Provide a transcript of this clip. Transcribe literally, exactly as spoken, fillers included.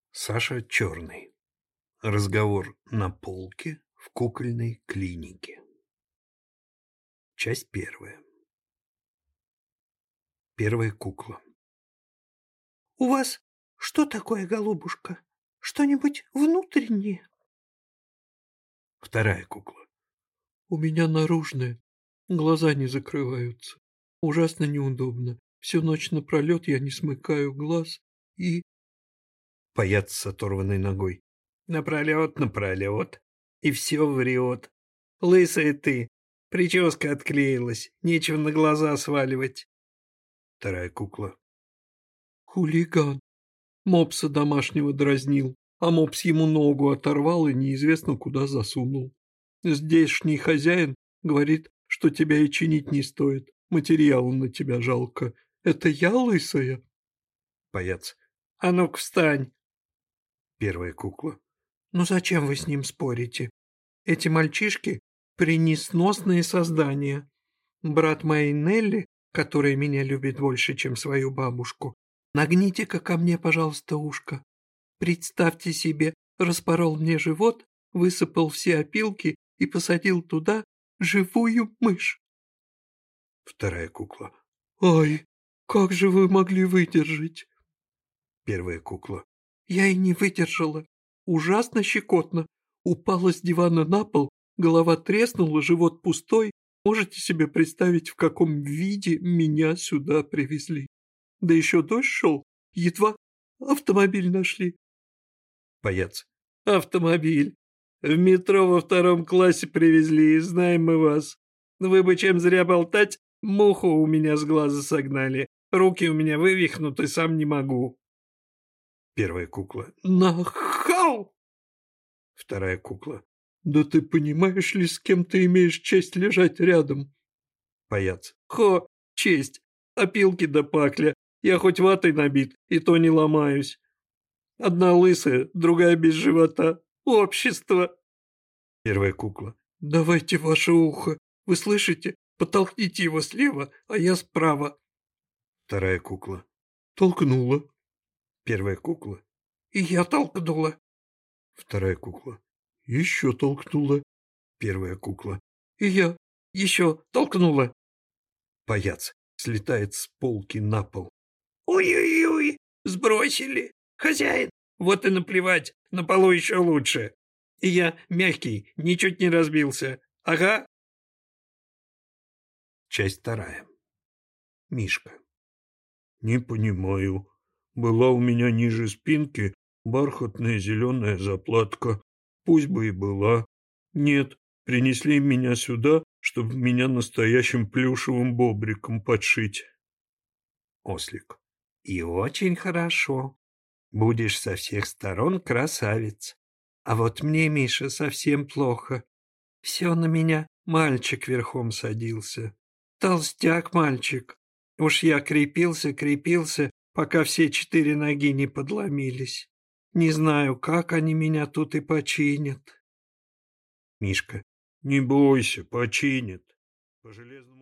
Саша Черный. Разговор на полке в кукольной клинике. Часть первая. Первая кукла. У вас что такое, голубушка? Что-нибудь внутреннее? Вторая кукла. У меня наружное. Глаза не закрываются. Ужасно неудобно. Всю ночь напролет я не смыкаю глаз и... Паяц с оторванной ногой. Напролет, напролет. И все врет. Лысая ты. Прическа отклеилась. Нечего на глаза сваливать. Вторая кукла. Хулиган. Мопса домашнего дразнил, а мопс ему ногу оторвал и неизвестно куда засунул. Здешний хозяин говорит, что тебя и чинить не стоит. Материала на тебя жалко. Это я лысая? Паяц. А ну-ка встань. Первая кукла. Ну зачем вы с ним спорите? Эти мальчишки — пресносные создания. Брат моей Нелли, которая меня любит больше, чем свою бабушку, нагните-ка ко мне, пожалуйста, ушко. Представьте себе, распорол мне живот, высыпал все опилки и посадил туда живую мышь. Вторая кукла. Ай, как же вы могли выдержать? Первая кукла. Я и не выдержала. Ужасно щекотно. Упала с дивана на пол, голова треснула, живот пустой. Можете себе представить, в каком виде меня сюда привезли? Да еще дождь шел, едва автомобиль нашли. Паяц. Автомобиль. В метро во втором классе привезли, знаем мы вас. Вы бы чем зря болтать, муху у меня с глаза согнали. Руки у меня вывихнуты, сам не могу. Первая кукла. Нахал! Вторая кукла. Да ты понимаешь ли, с кем ты имеешь честь лежать рядом? Паяц. Хо, честь. Опилки да пакля. Я хоть ватой набит, и то не ломаюсь. Одна лысая, другая без живота. Общество. Первая кукла. Давайте ваше ухо. Вы слышите? Подтолкните его слева, а я справа. Вторая кукла. Толкнула. Первая кукла. И я толкнула. Вторая кукла. Еще толкнула. Первая кукла. И я еще толкнула. Паяц слетает с полки на пол. Ой-ой-ой, сбросили. Хозяин, вот и наплевать, на полу еще лучше. И я мягкий, ничуть не разбился. Ага. Часть вторая. Мишка. Не понимаю. Была у меня ниже спинки бархатная зеленая заплатка. Пусть бы и была. Нет, принесли меня сюда, чтобы меня настоящим плюшевым бобриком подшить. Ослик. И очень хорошо. Будешь со всех сторон красавец. А вот мне, Миша, совсем плохо. Все на меня мальчик верхом садился. Толстяк мальчик. Уж я крепился, крепился, пока все четыре ноги не подломились. Не знаю, как они меня тут и починят. Мишка. Не бойся, починят. По железному